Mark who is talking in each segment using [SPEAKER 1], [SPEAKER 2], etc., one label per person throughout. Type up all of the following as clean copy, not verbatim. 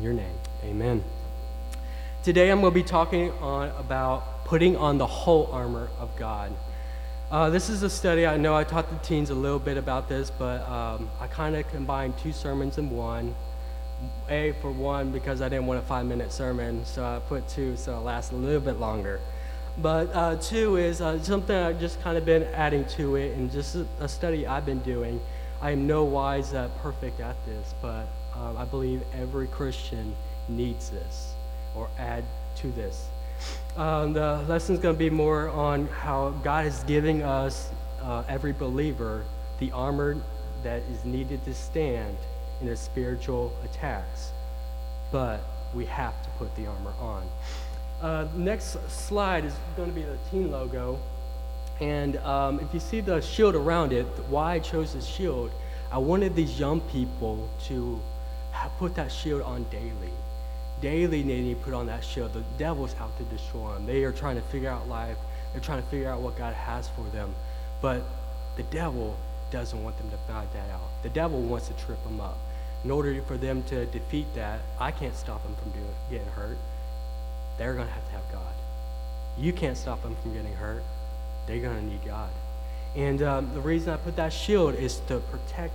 [SPEAKER 1] your name, amen. Today I'm going to be talking about putting on the whole armor of God. This is a study. I know I taught the teens a little bit about this, but I kind of combined two sermons in one. For one, because I didn't want a 5-minute sermon, so I put two so it lasts a little bit longer. But two is something I've just kind of been adding to it, and just a study I've been doing. I am no wise perfect at this, but I believe every Christian needs this or add to this. The lesson is going to be more on how God is giving us, every believer, the armor that is needed to stand in the spiritual attacks. But we have to put the armor on. Next slide is going to be the team logo. And if you see the shield around it, why I chose this shield, I wanted these young people to put that shield on daily. Daily they need to put on that shield. The devil's out to destroy them. They are trying to figure out life. They're trying to figure out what God has for them. But the devil doesn't want them to find that out. The devil wants to trip them up. In order for them to defeat that, I can't stop them from getting hurt. They're going to have God. You can't stop them from getting hurt. They're going to need God. And the reason I put that shield is to protect,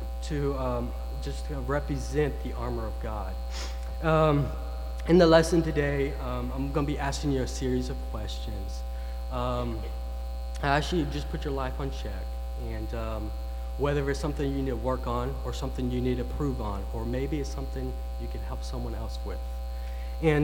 [SPEAKER 1] just to represent the armor of God. In the lesson today, I'm going to be asking you a series of questions. Actually, just put your life on check. And whether it's something you need to work on or something you need to improve on, or maybe it's something you can help someone else with. And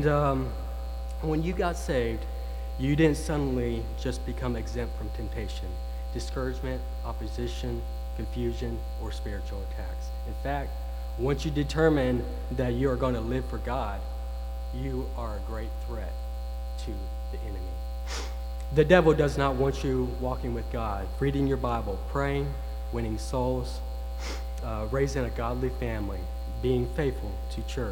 [SPEAKER 1] when you got saved, you didn't suddenly just become exempt from temptation, discouragement, opposition, confusion, or spiritual attacks. In fact, once you determine that you are going to live for God, you are a great threat to the enemy. The devil does not want you walking with God, reading your Bible, praying, winning souls, raising a godly family, being faithful to church,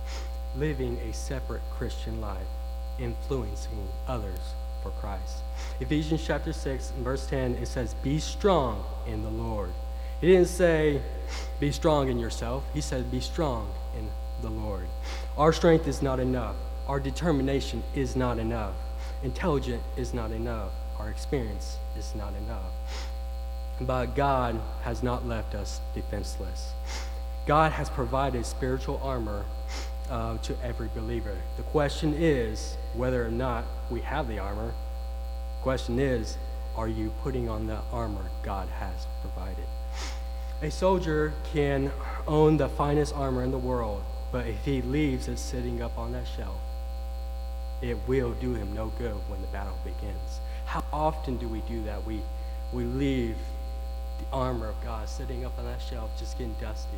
[SPEAKER 1] living a separate Christian life, influencing others for Christ. Ephesians chapter 6 and verse 10, it says, "Be strong in the Lord." He didn't say, be strong in yourself. He said, be strong in the Lord. Our strength is not enough. Our determination is not enough. Intelligence is not enough. Our experience is not enough. But God has not left us defenseless. God has provided spiritual armor to every believer. The question is whether or not we have the armor. The question is, are you putting on the armor God has provided? A soldier can own the finest armor in the world, but if he leaves it sitting up on that shelf, it will do him no good when the battle begins. How often do we do that? We leave the armor of God sitting up on that shelf, just getting dusty,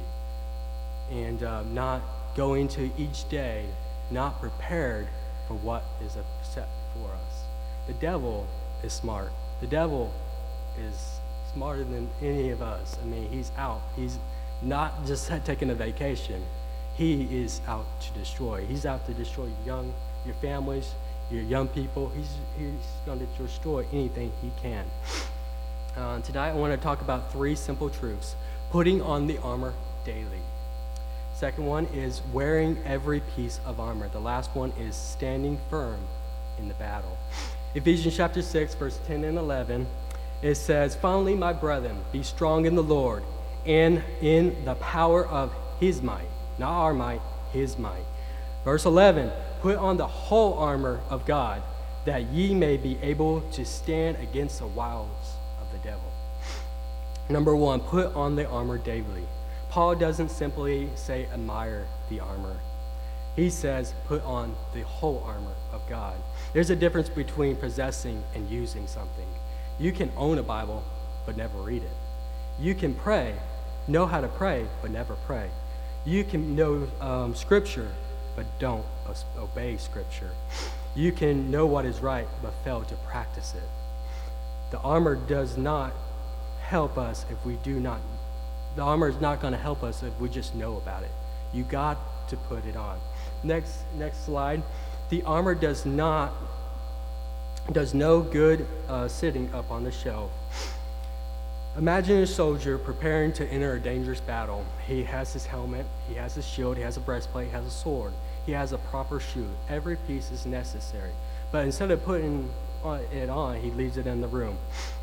[SPEAKER 1] and not going to each day, not prepared for what is set before us. The devil is smart. The devil is smarter than any of us. I mean, he's out. He's not just taking a vacation. He is out to destroy. He's out to destroy your families, your young people. He's going to destroy anything he can. Tonight I want to talk about 3 simple truths. Putting on the armor daily. Second one is wearing every piece of armor. The last one is standing firm in the battle. Ephesians chapter 6, verse 10 and 11, it says, "Finally, my brethren, be strong in the Lord and in the power of his might." Not our might, his might. Verse 11, "Put on the whole armor of God, that ye may be able to stand against the wiles of the devil." Number 1, put on the armor daily. Paul doesn't simply say admire the armor. He says put on the whole armor of God. There's a difference between possessing and using something. You can own a Bible, but never read it. You can know how to pray, but never pray. You can know Scripture, but don't obey Scripture. You can know what is right, but fail to practice it. The armor does not help us if we do not. The armor is not going to help us if we just know about it. You got to put it on. Next slide. The armor does no good sitting up on the shelf. Imagine a soldier preparing to enter a dangerous battle. He has his helmet, he has his shield, he has a breastplate, he has a sword, he has a proper shoe. Every piece is necessary. But instead of putting it on, he leaves it in the room.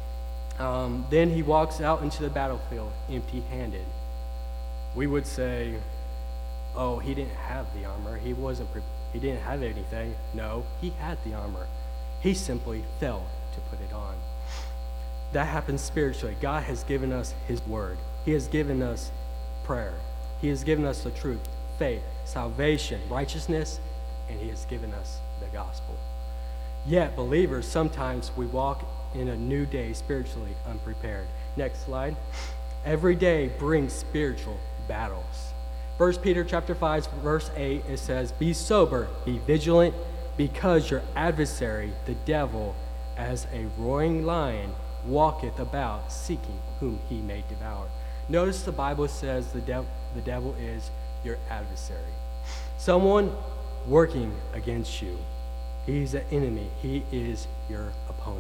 [SPEAKER 1] Then he walks out into the battlefield empty-handed. We would say, oh, he didn't have the armor. He didn't have anything. No, he had the armor. He simply failed to put it on. That happens spiritually. God has given us his word. He has given us prayer. He has given us the truth, faith, salvation, righteousness, and he has given us the gospel. Yet, believers, sometimes we walk in a new day spiritually unprepared. Next slide. Every day brings spiritual battles. 1 Peter chapter 5, verse 8, it says, "Be sober, be vigilant, because your adversary, the devil, as a roaring lion, walketh about, seeking whom he may devour." Notice the Bible says the devil is your adversary. Someone working against you. He's an enemy. He is your opponent.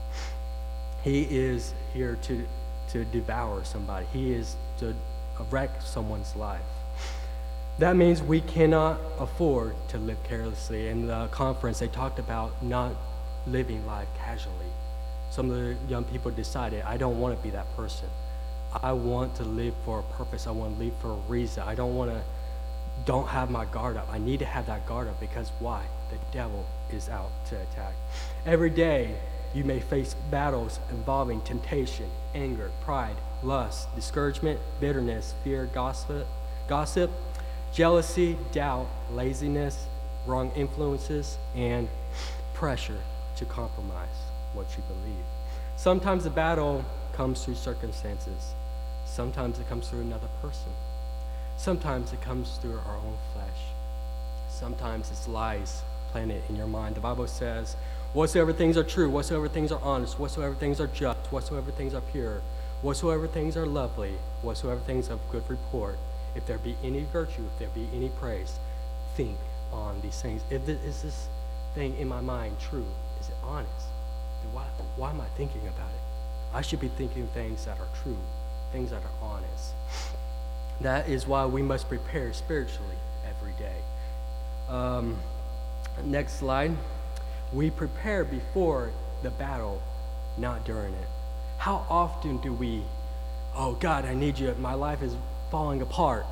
[SPEAKER 1] He is here to devour somebody. He is to wreck someone's life. That means we cannot afford to live carelessly. In the conference, they talked about not living life casually. Some of the young people decided, I don't want to be that person. I want to live for a purpose. I want to live for a reason. I don't have my guard up. I need to have that guard up because why? The devil is out to attack. Every day, you may face battles involving temptation, anger, pride, lust, discouragement, bitterness, fear, gossip, jealousy, doubt, laziness, wrong influences, and pressure to compromise what you believe. Sometimes the battle comes through circumstances. Sometimes it comes through another person. Sometimes it comes through our own flesh. Sometimes it's lies planted in your mind. The Bible says, whatsoever things are true, whatsoever things are honest, whatsoever things are just, whatsoever things are pure, whatsoever things are lovely, whatsoever things of good report, if there be any virtue, if there be any praise, think on these things. Is this thing in my mind true? Is it honest? Then why am I thinking about it? I should be thinking things that are true, things that are honest. That is why we must prepare spiritually every day. Next slide. We prepare before the battle, not during it. How often do we, oh God, I need you, my life is falling apart.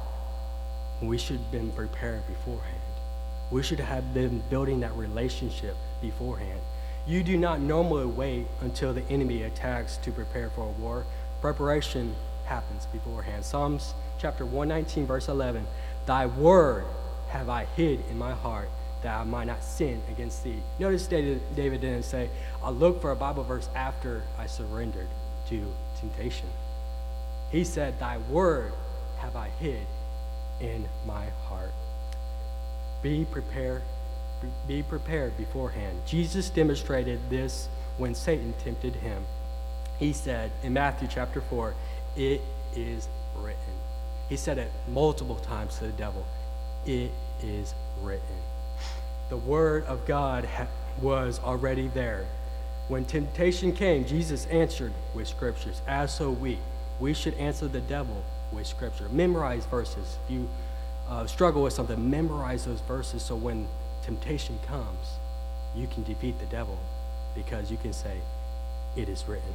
[SPEAKER 1] We should have been preparing beforehand. We should have been building that relationship beforehand. You do not normally wait until the enemy attacks to prepare for a war. Preparation happens beforehand. Psalms chapter 119, verse 11, "Thy word have I hid in my heart, that I might not sin against thee." Notice David didn't say, I'll look for a Bible verse after I surrendered to temptation. He said, thy word have I hid in my heart. Be prepared beforehand. Jesus demonstrated this when Satan tempted him. He said in Matthew chapter 4, it is written. He said it multiple times to the devil. It is written. The word of God was already there. When temptation came, Jesus answered with scriptures. As so we should answer the devil with scripture. Memorize verses. If you struggle with something, memorize those verses so when temptation comes, you can defeat the devil because you can say, it is written.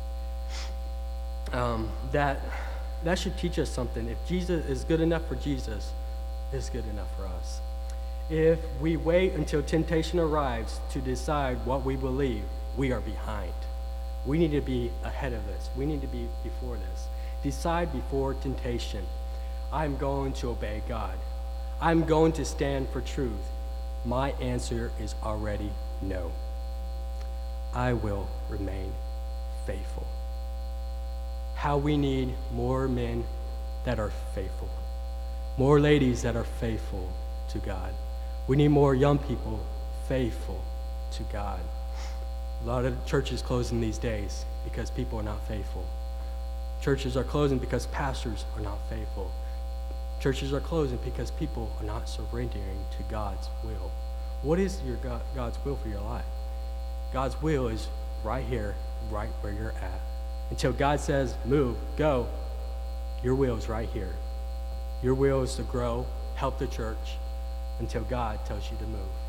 [SPEAKER 1] That should teach us something. If Jesus is good enough for Jesus, it's good enough for us. If we wait until temptation arrives to decide what we believe, we are behind. We need to be ahead of this. We need to be before this. Decide before temptation. I'm going to obey God. I'm going to stand for truth. My answer is already no. I will remain faithful. How we need more men that are faithful. More ladies that are faithful to God. We need more young people faithful to God. A lot of churches closing these days because people are not faithful. Churches are closing because pastors are not faithful. Churches are closing because people are not surrendering to God's will. What is your God's will for your life? God's will is right here, right where you're at. Until God says, move, go, your will is right here. Your will is to grow, help the church, until God tells you to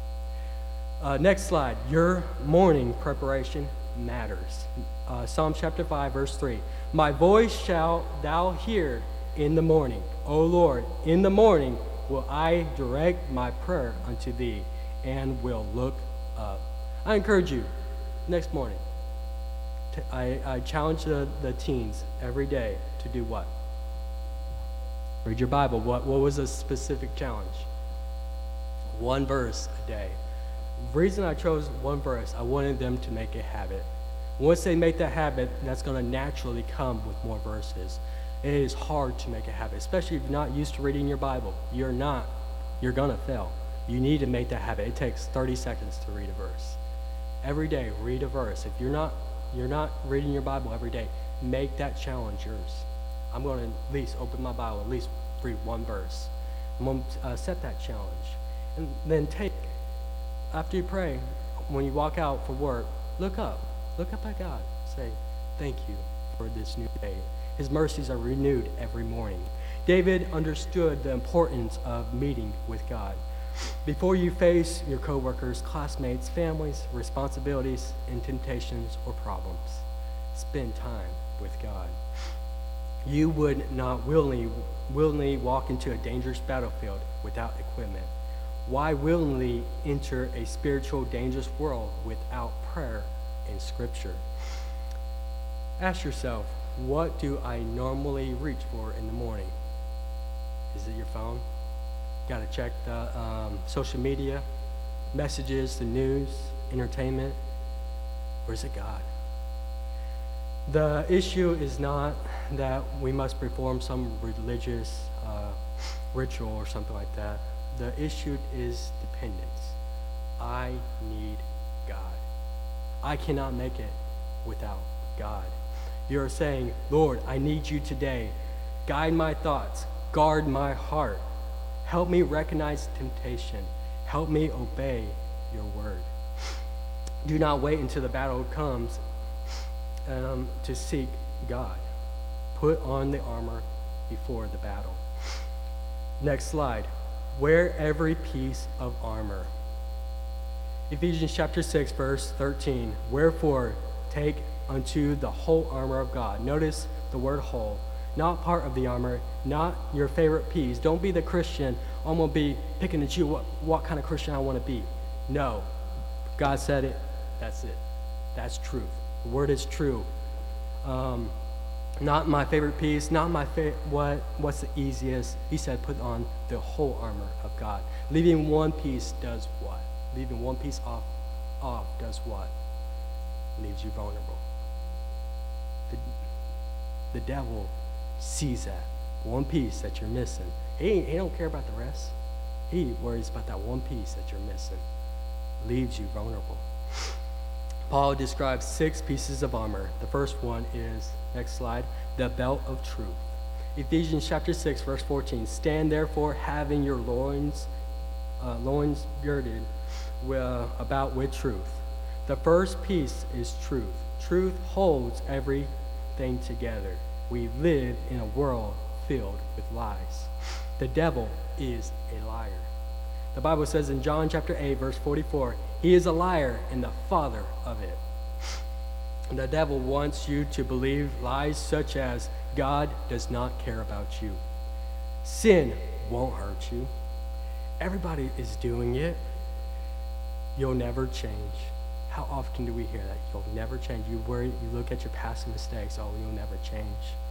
[SPEAKER 1] move. Next slide. Your morning preparation matters. Psalm chapter 5, verse 3. My voice shalt thou hear in the morning. O Lord, in the morning will I direct my prayer unto thee, and will look up. I encourage you, next morning, I challenge the teens every day to do what? Read your Bible. What was a specific challenge? One verse a day. The reason I chose one verse, I wanted them to make a habit. Once they make that habit, that's going to naturally come with more verses. It is hard to make a habit, especially if you're not used to reading your Bible. You're going to fail. You need to make that habit. It takes 30 seconds to read a verse. Every day, read a verse. If you're not reading your Bible every day, make that challenge yours. I'm going to at least open my Bible, at least read one verse. I'm going to set that challenge. And then after you pray, when you walk out for work, look up at God. Say, thank you for this new day. His mercies are renewed every morning. David understood the importance of meeting with God. Before you face your coworkers, classmates, families, responsibilities, and temptations or problems, spend time with God. You would not willingly walk into a dangerous battlefield without equipment. Why willingly enter a spiritual dangerous world without prayer and scripture? Ask yourself, what do I normally reach for in the morning? Is it your phone? Got to check the social media, messages, the news, entertainment, or is it God? The issue is not that we must perform some religious ritual or something like that. The issue is dependence. I need God. I cannot make it without God. You're saying, Lord, I need you today. Guide my thoughts. Guard my heart. Help me recognize temptation. Help me obey your word. Do not wait until the battle comes to seek God. Put on the armor before the battle. Next slide. Wear every piece of armor. Ephesians chapter 6, verse 13. Wherefore, take unto the whole armor of God. Notice the word whole. Not part of the armor, not your favorite piece. Don't be the Christian. I'm going to be picking and choosing what kind of Christian I want to be. No. God said it. That's it. That's truth. The word is true. Not my favorite piece, not my what's the easiest. He said put on the whole armor of God. Leaving one piece does what? Leaving one piece off does what? Leaves you vulnerable. The devil sees that one piece that you're missing. He don't care about the rest. He worries about that one piece that you're missing. Leaves you vulnerable. Paul describes 6 pieces of armor. The first one is, next slide, the belt of truth. Ephesians chapter 6, verse 14. Stand therefore, having your loins girded about with truth. The first piece is truth. Truth holds everything together. We live in a world filled with lies. The devil is a liar. The Bible says in John chapter 8, verse 44, he is a liar and the father of it. The devil wants you to believe lies such as God does not care about you. Sin won't hurt you. Everybody is doing it. You'll never change. How often do we hear that? You'll never change. You look at your past mistakes. Oh, you'll never change.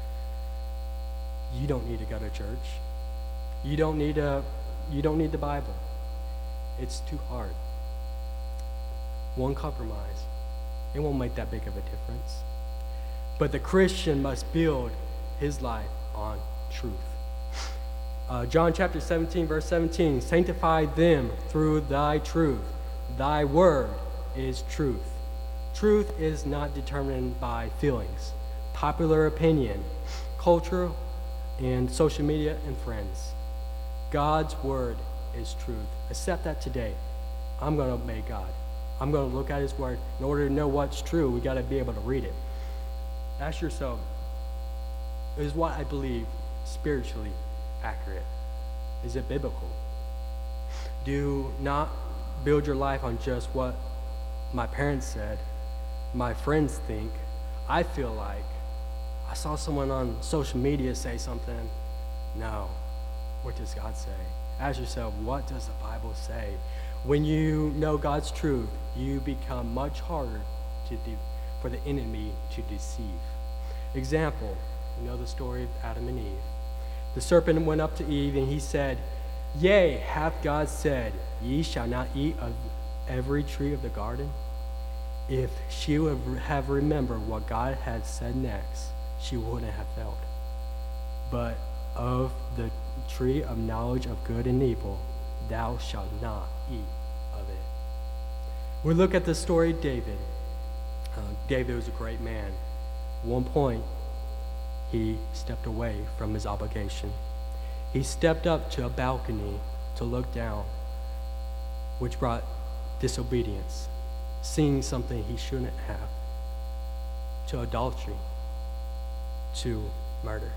[SPEAKER 1] You don't need to go to church. You don't need the Bible. It's too hard. One compromise, it won't make that big of a difference. But the Christian must build his life on truth. John chapter 17, verse 17, sanctify them through thy truth. Thy word is truth. Truth is not determined by feelings, popular opinion, culture, and social media and friends. God's word is truth. Accept that today. I'm going to obey God. I'm going to look at his word. In order to know what's true, we got to be able to read it. Ask yourself, is what I believe spiritually accurate? Is it biblical? Do not build your life on just what my parents said, my friends think. I feel like I saw someone on social media say something. No. What does God say? Ask yourself, what does the Bible say? When you know God's truth, you become much harder for the enemy to deceive. Example, you know the story of Adam and Eve. The serpent went up to Eve and he said, "Yea, hath God said, ye shall not eat of every tree of the garden?" If she would have remembered what God had said next, she wouldn't have failed. But of the tree of knowledge of good and evil, thou shalt not eat of it. We look at the story of David. David was a great man. At one point, he stepped away from his obligation. He stepped up to a balcony to look down, which brought disobedience, seeing something he shouldn't have, to adultery, to murder.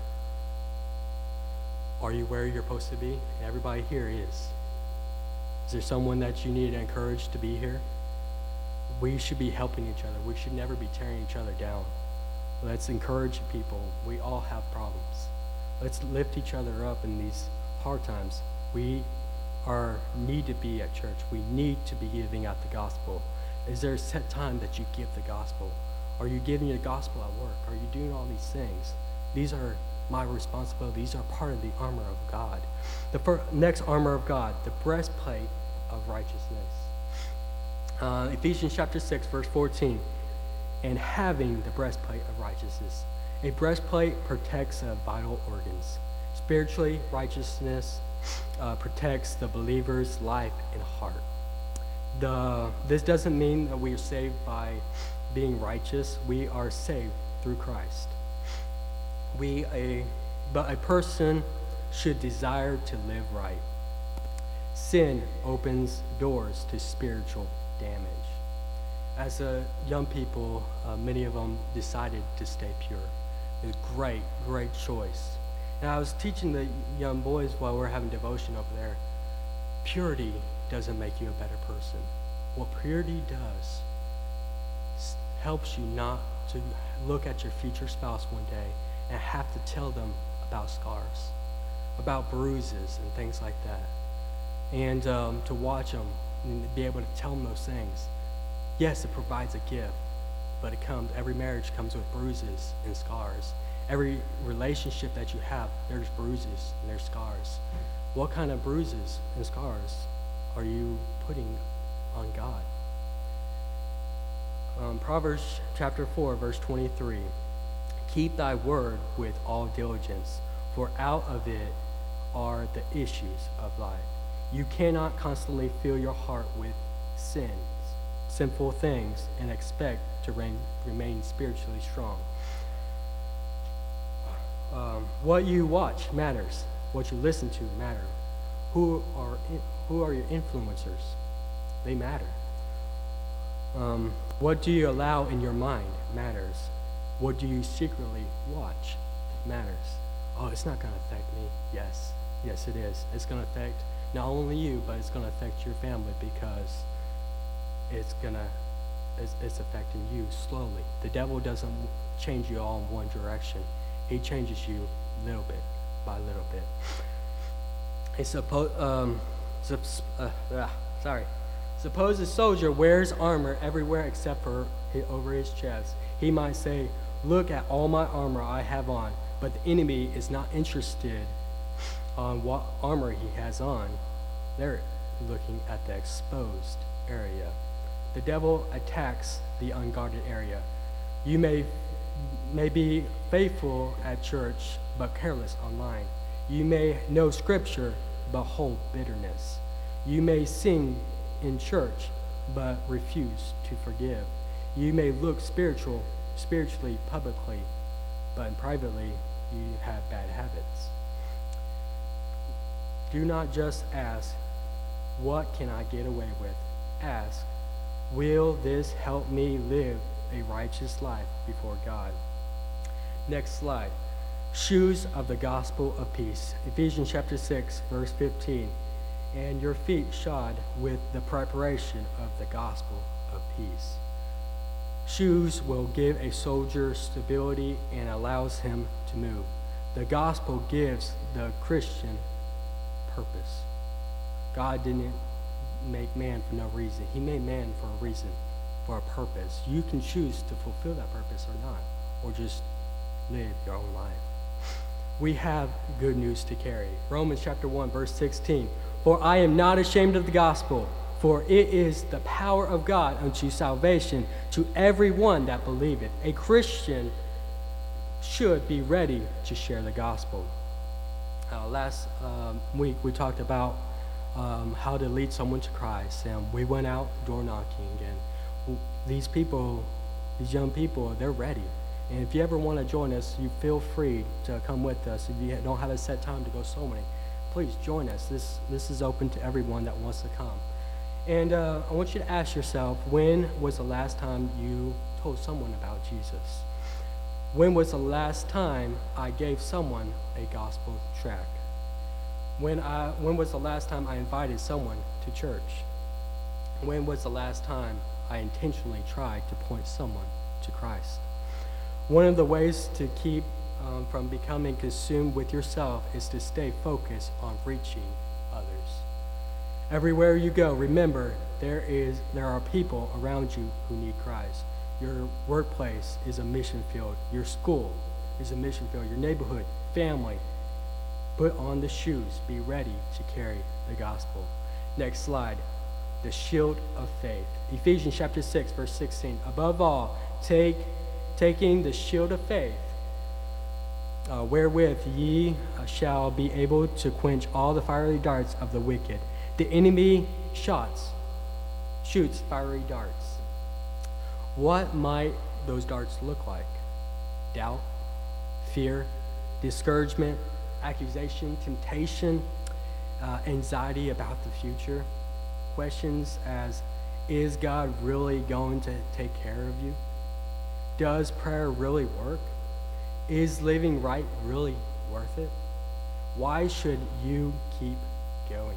[SPEAKER 1] Are you where you're supposed to be? Everybody here is. Is there someone that you need to encourage to be here? We should be helping each other. We should never be tearing each other down. Let's encourage people. We all have problems. Let's lift each other up in these hard times. We need to be at church. We need to be giving out the gospel. Is there a set time that you give the gospel? Are you giving the gospel at work? Are you doing all these things? These are my responsibility. These are part of the armor of God. The next armor of God, the breastplate of righteousness. Ephesians chapter 6, verse 14. And having the breastplate of righteousness. A breastplate protects vital organs. Spiritually, righteousness protects the believer's life and heart. This doesn't mean that we are saved by being righteous. We are saved through Christ. But a person should desire to live right. Sin opens doors to spiritual damage. As young people, many of them decided to stay pure. It was a great choice. And I was teaching the young boys while we were having devotion over there, purity doesn't make you a better person. What purity does helps you not to look at your future spouse one day and have to tell them about scars, about bruises and things like that. And to watch them and be able to tell them those things. Yes, it provides a gift, but every marriage comes with bruises and scars. Every relationship that you have, there's bruises and there's scars. What kind of bruises and scars are you putting on God? Proverbs chapter 4, verse 23. Keep thy word with all diligence, for out of it are the issues of life. You cannot constantly fill your heart with sinful things, and expect to remain spiritually strong. What you watch matters. What you listen to matters. Who are your influencers? They matter. What do you allow in your mind matters. What do you secretly watch matters. Oh, it's not going to affect me. Yes, it is. It's going to affect not only you, but it's going to affect your family, because it's affecting you slowly. The devil doesn't change you all in one direction. He changes you little bit by little bit. Suppose a soldier wears armor everywhere except for over his chest. He might say, "Look at all my armor I have on," but the enemy is not interested on what armor he has on. They're looking at the exposed area. The devil attacks the unguarded area. You may be faithful at church, but careless online. You may know scripture, but hold bitterness. You may sing in church, but refuse to forgive. You may look spiritually publicly, but privately you have bad habits. Do not just ask, "What can I get away with?" Ask, "Will this help me live a righteous life before God?" Next slide. Shoes of the gospel of peace. Ephesians chapter 6, verse 15. And your feet shod with the preparation of the gospel of peace. Shoes will give a soldier stability and allows him to move. The gospel gives the Christian purpose. God didn't make man for no reason. He made man for a reason, for a purpose. You can choose to fulfill that purpose or not, or just live your own life. We have good news to carry. Romans chapter 1, verse 16. For I am not ashamed of the gospel, for it is the power of God unto salvation to every one that believeth. A Christian should be ready to share the gospel. Last week we talked about how to lead someone to Christ, and we went out door knocking, and these young people, they're ready. And if you ever want to join us, you feel free to come with us. If you don't have a set time to go somewhere, please join us. This is open to everyone that wants to come. And I want you to ask yourself, when was the last time you told someone about Jesus? When was the last time I gave someone a gospel tract? When was the last time I invited someone to church? When was the last time I intentionally tried to point someone to Christ? One of the ways to keep from becoming consumed with yourself is to stay focused on reaching others. Everywhere you go, remember there are people around you who need Christ. Your workplace is a mission field. Your school is a mission field. Your neighborhood, family. Put on the shoes. Be ready to carry the gospel. Next slide. The shield of faith. Ephesians chapter 6, verse 16. Above all, taking the shield of faith, wherewith ye shall be able to quench all the fiery darts of the wicked. The enemy shoots fiery darts. What might those darts look like? Doubt, fear, discouragement, accusation, temptation, anxiety about the future. Questions as, is God really going to take care of you? Does prayer really work? Is living right really worth it? Why should you keep going?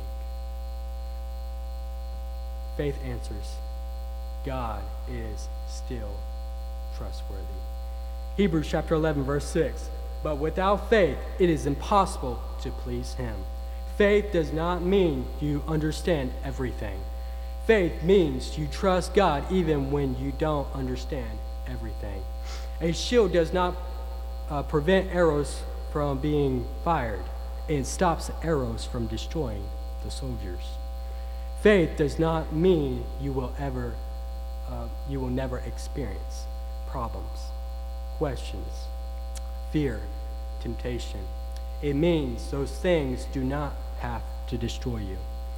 [SPEAKER 1] Faith answers, God is still trustworthy. Hebrews chapter 11, verse 6. But without faith, it is impossible to please him. Faith does not mean you understand everything. Faith means you trust God even when you don't understand everything. A shield does not prevent arrows from being fired. It stops arrows from destroying the soldiers. Faith does not mean you will never experience problems, questions, fear, temptation. It means those things do not have to destroy you.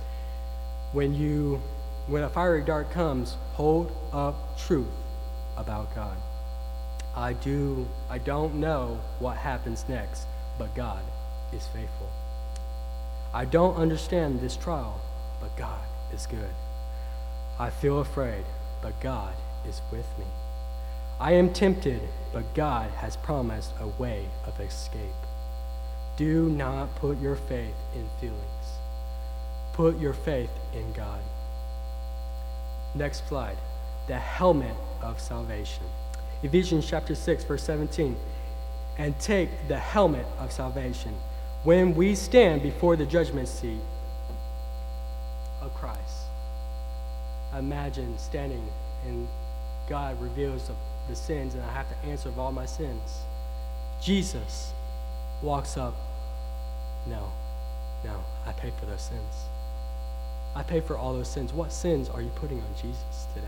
[SPEAKER 1] When a fiery dart comes, hold up truth about God. I don't know what happens next, but God is faithful. I don't understand this trial, but God is good. I feel afraid, but God is with me. I am tempted, but God has promised a way of escape. Do not put your faith in feelings. Put your faith in God. Next slide. The helmet of salvation. Ephesians chapter 6, verse 17. And take the helmet of salvation when we stand before the judgment seat of Christ. Imagine standing and God reveals the sins and I have to answer of all my sins. Jesus walks up. No, I paid for those sins. I paid for all those sins. What sins are you putting on Jesus today?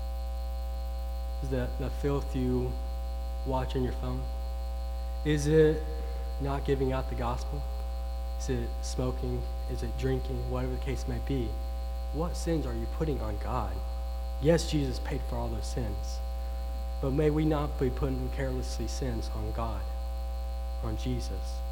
[SPEAKER 1] Is the filth you watch on your phone? Is it not giving out the gospel? Is it smoking? Is it drinking? Whatever the case may be. What sins are you putting on God? Yes, Jesus paid for all those sins. But may we not be putting carelessly sins on God, on Jesus.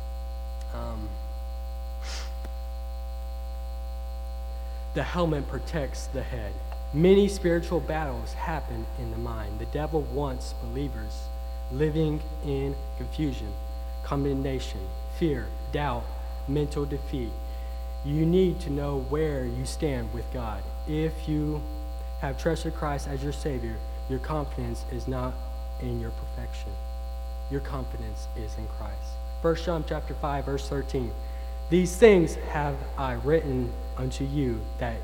[SPEAKER 1] The helmet protects the head. Many spiritual battles happen in the mind. The devil wants believers living in confusion, condemnation, fear, doubt, mental defeat. You need to know where you stand with God. If you have trusted Christ as your Savior, your confidence is not in your perfection. Your confidence is in Christ. 1 John chapter 5, verse 13. These things have I written unto you that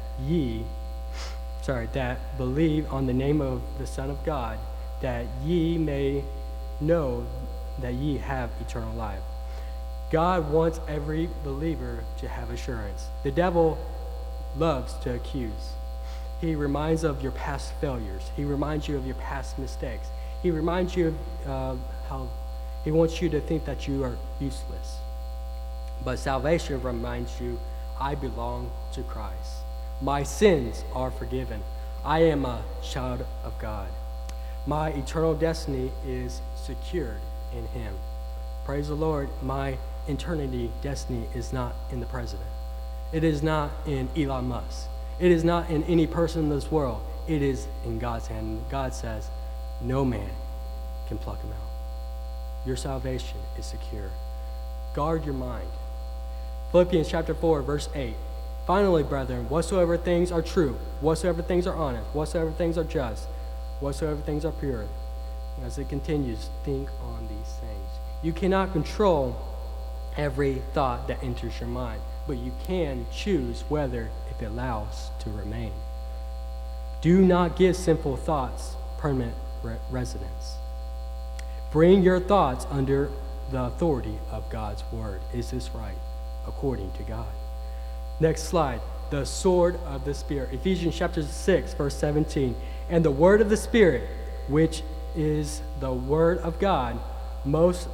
[SPEAKER 1] believe on the name of the Son of God, that ye may know that ye have eternal life. God wants every believer to have assurance. The devil loves to accuse. He reminds of your past failures. He reminds you of your past mistakes. He reminds you of how he wants you to think that you are useless. But salvation reminds you, I belong to Christ. My sins are forgiven. I am a child of God. My eternal destiny is secured in him. Praise the Lord, my eternity destiny is not in the president. It is not in Elon Musk. It is not in any person in this world. It is in God's hand. God says, no man can pluck him out. Your salvation is secure. Guard your mind. Philippians chapter 4, verse 8. Finally, brethren, whatsoever things are true, whatsoever things are honest, whatsoever things are just, whatsoever things are pure. As it continues, think on these things. You cannot control every thought that enters your mind, but you can choose whether it allows to remain. Do not give sinful thoughts permanent residence. Bring your thoughts under the authority of God's word. Is this right? According to God. Next slide. The sword of the Spirit. Ephesians chapter 6, verse 17. And the word of the Spirit, which is the word of God, Most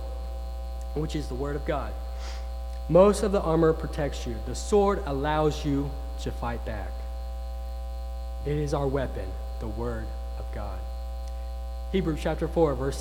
[SPEAKER 1] of the armor protects you. The sword allows you to fight back. It is our weapon, the word of God. Hebrews chapter 4, verse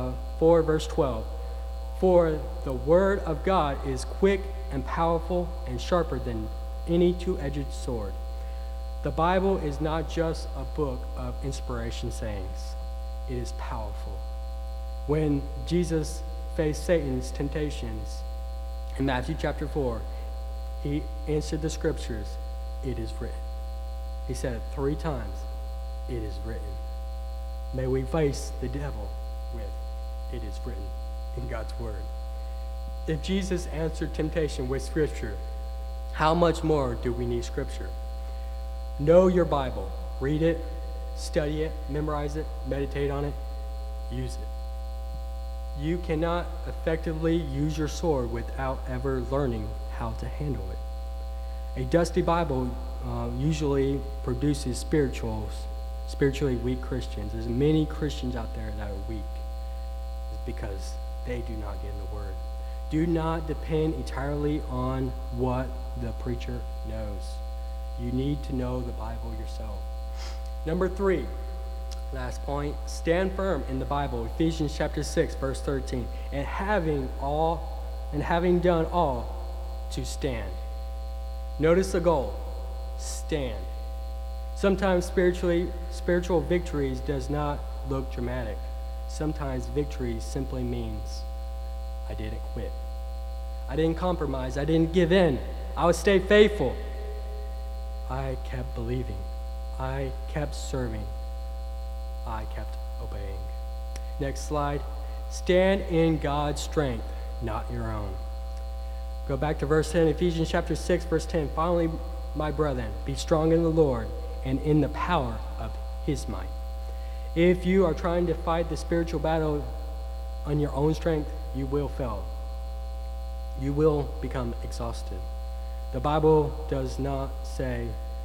[SPEAKER 1] 12. For the word of God is quick and powerful and sharper than any two-edged sword. The Bible is not just a book of inspiration sayings. It is powerful. When Jesus faced Satan's temptations in Matthew chapter 4, he answered the scriptures, it is written. He said it 3 times, it is written. May we face the devil with, it is written in God's word. If Jesus answered temptation with scripture, how much more do we need scripture? Know your Bible. Read it, study it, memorize it, meditate on it, use it. You cannot effectively use your sword without ever learning how to handle it. A dusty Bible usually produces spiritually weak Christians. There's many Christians out there that are weak. It's because they do not get in the Word. Do not depend entirely on what the preacher knows. You need to know the Bible yourself. Number 3, last point, stand firm in the Bible. Ephesians chapter 6, verse 13. And having done all, to stand. Notice the goal. Stand. Sometimes spiritual victories does not look dramatic. Sometimes victory simply means I didn't quit. I didn't compromise. I didn't give in. I would stay faithful. I kept believing. I kept serving. I kept obeying. Next slide. Stand in God's strength, not your own. Go back to verse 10, Ephesians chapter 6, verse 10. Finally, my brethren, be strong in the Lord and in the power of his might. If you are trying to fight the spiritual battle on your own strength, you will fail. You will become exhausted. The Bible does not say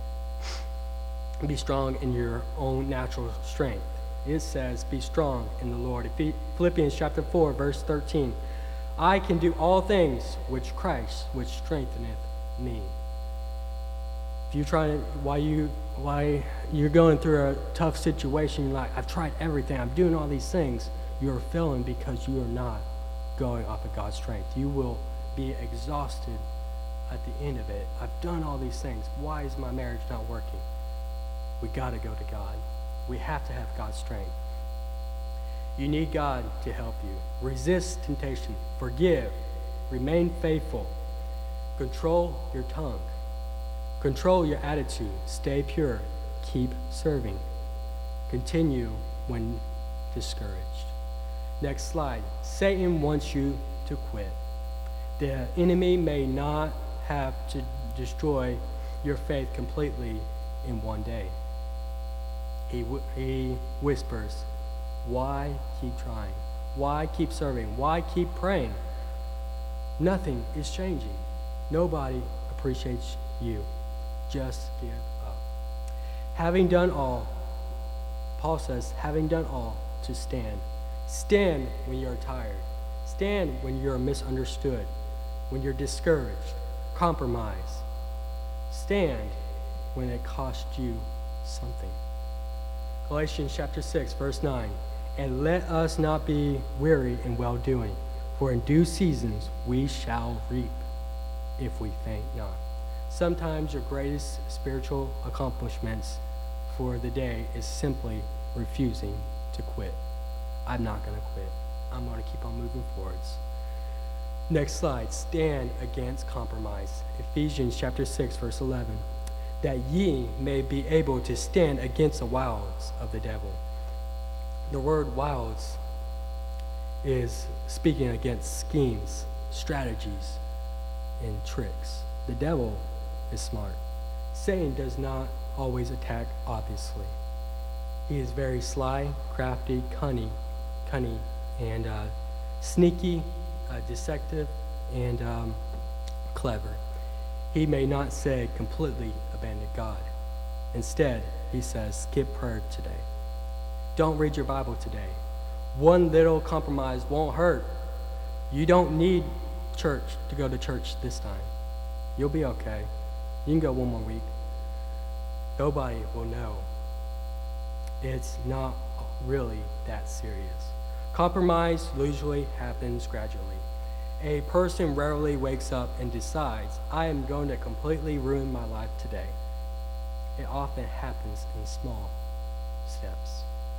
[SPEAKER 1] be strong in your own natural strength. It says be strong in the Lord. Philippians chapter 4, verse 13. I can do all things which strengtheneth me. If you're trying to, while you're going through a tough situation, you're like, I've tried everything, I'm doing all these things, you're failing because you are not going off of God's strength. You will be exhausted at the end of it. I've done all these things. Why is my marriage not working? We got to go to God. We have to have God's strength. You need God to help you. Resist temptation. Forgive. Remain faithful. Control your tongue. Control your attitude. Stay pure. Keep serving. Continue when discouraged. Next slide. Satan wants you to quit. The enemy may not have to destroy your faith completely in one day. He whispers, why keep trying? Why keep serving? Why keep praying? Nothing is changing. Nobody appreciates you. Just give up. Having done all, Paul says, having done all, to stand. Stand when you're tired. Stand when you're misunderstood, when you're discouraged. Compromise. Stand when it costs you something. Galatians chapter 6, verse 9. And let us not be weary in well-doing, for in due seasons we shall reap, if we faint not. Sometimes your greatest spiritual accomplishments for the day is simply refusing to quit. I'm not going to quit. I'm going to keep on moving forwards. Next slide. Stand against compromise. Ephesians chapter 6, verse 11. That ye may be able to stand against the wiles of the devil. The word wiles is speaking against schemes, strategies, and tricks. The devil is smart. Satan does not always attack obviously. He is very sly, crafty, cunning, and sneaky, deceptive, and clever. He may not say completely abandon God. Instead, he says skip prayer today. Don't read your Bible today. One little compromise won't hurt. You don't need church to go to church this time. You'll be okay. You can go one more week. Nobody will know. It's not really that serious. Compromise usually happens gradually. A person rarely wakes up and decides, I am going to completely ruin my life today. It often happens in small steps.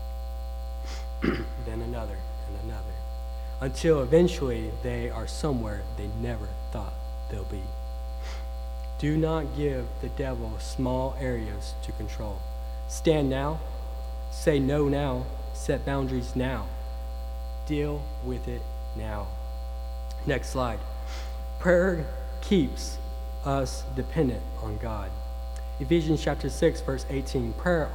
[SPEAKER 1] Then another and another, until eventually they are somewhere they never thought they'll be. Do not give the devil small areas to control. Stand now, say no now, set boundaries now. Deal with it now. Next slide. Prayer keeps us dependent on God. Ephesians chapter 6, verse 18.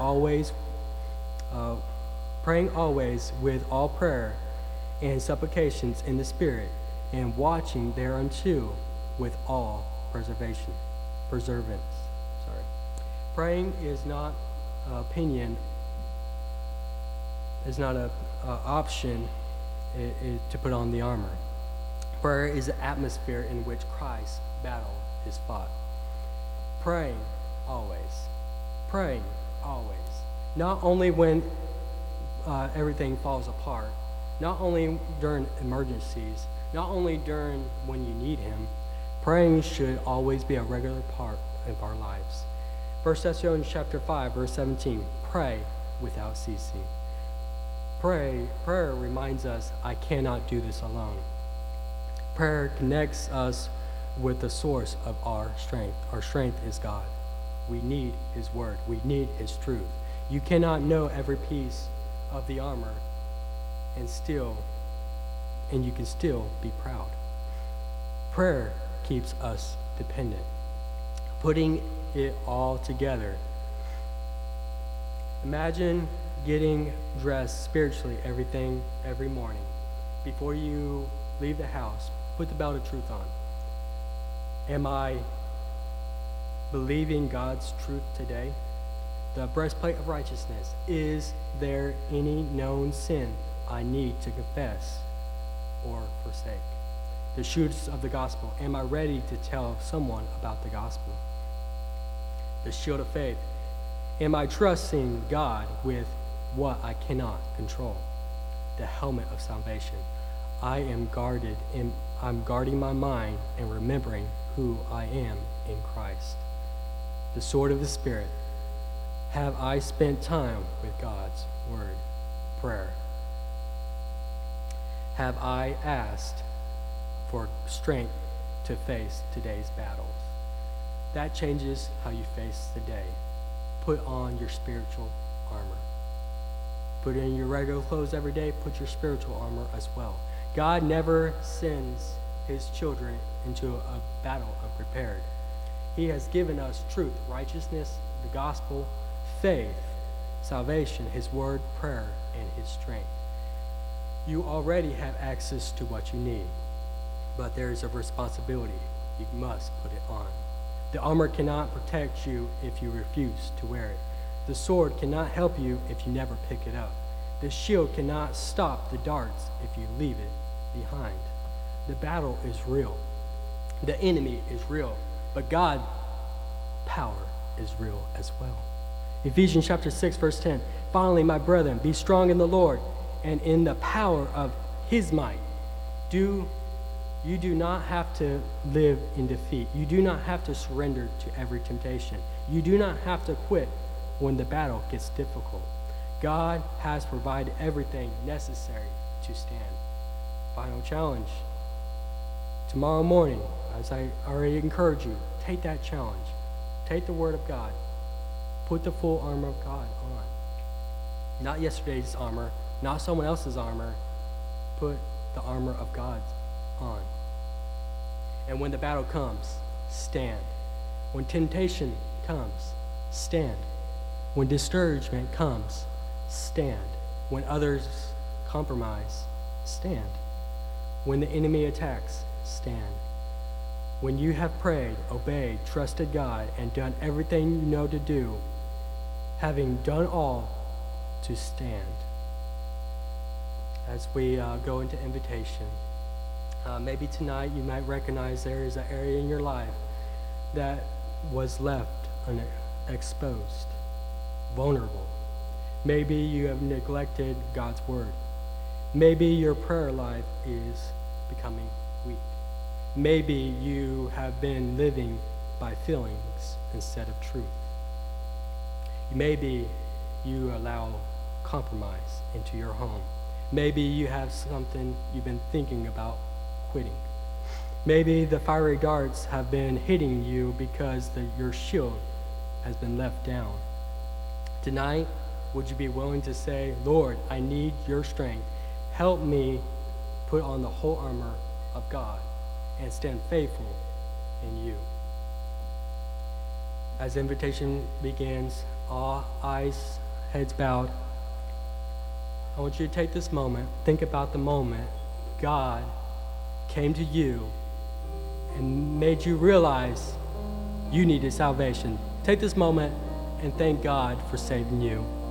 [SPEAKER 1] Praying always with all prayer and supplications in the Spirit, and watching thereunto with all perseverance. Praying is not an opinion, is not an option to put on the armor. Prayer is the atmosphere in which Christ's battle is fought. Praying always. Praying always. Not only when everything falls apart, not only during emergencies, not only during when you need Him. Praying should always be a regular part of our lives. 1 Thessalonians chapter 5, verse 17. Pray without ceasing. Prayer reminds us, I cannot do this alone. Prayer connects us with the source of our strength. Our strength is God. We need His word. We need His truth. You cannot know every piece of the armor and you can still be proud. Prayer keeps us dependent. Putting it all together. Imagine getting dressed spiritually every morning. Before you leave the house, put the belt of truth on. Am I believing God's truth today? The breastplate of righteousness. Is there any known sin I need to confess or forsake? The shoes of the gospel. Am I ready to tell someone about the gospel? The shield of faith. Am I trusting God with what I cannot control? The helmet of salvation. I'm guarding my mind and remembering who I am in Christ. The sword of the Spirit. Have I spent time with God's word? Prayer. have I asked for strength to face today's battles. That changes how you face the day. Put on your spiritual armor. Put in your regular clothes every day, put your spiritual armor as well. God never sends his children into a battle unprepared. He has given us truth, righteousness, the gospel, faith, salvation, his word, prayer, and his strength. You already have access to what you need, but there is a responsibility. You must put it on. The armor cannot protect you if you refuse to wear it. The sword cannot help you if you never pick it up. The shield cannot stop the darts if you leave it behind. The battle is real. The enemy is real, but God's power is real as well. Ephesians chapter 6, verse 10. Finally, my brethren, be strong in the Lord and in the power of his might. You do not have to live in defeat. You do not have to surrender to every temptation. You do not have to quit when the battle gets difficult. God has provided everything necessary to stand. Final challenge. Tomorrow morning, as I already encourage you, take that challenge. Take the word of God. Put the full armor of God on. Not yesterday's armor, not someone else's armor. Put the armor of God on. And when the battle comes, stand. When temptation comes, stand. When discouragement comes, stand. When others compromise, stand. When the enemy attacks, stand. When you have prayed, obeyed, trusted God, and done everything you know to do, having done all, to stand. As we go into invitation, maybe tonight you might recognize there is an area in your life that was left unexposed, vulnerable. Maybe you have neglected God's word. Maybe your prayer life is becoming weak. Maybe you have been living by feelings instead of truth. Maybe you allow compromise into your home. Maybe you have something you've been thinking about quitting. Maybe the fiery darts have been hitting you because your shield has been left down. Tonight, would you be willing to say, Lord, I need your strength. Help me put on the whole armor of God and stand faithful in you. As invitation begins, all eyes, heads bowed, I want you to take this moment, think about the moment God came to you and made you realize you needed salvation. Take this moment and thank God for saving you.